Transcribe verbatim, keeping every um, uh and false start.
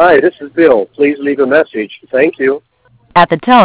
Hi, this is Bill. Please leave a message. Thank you. At the tone,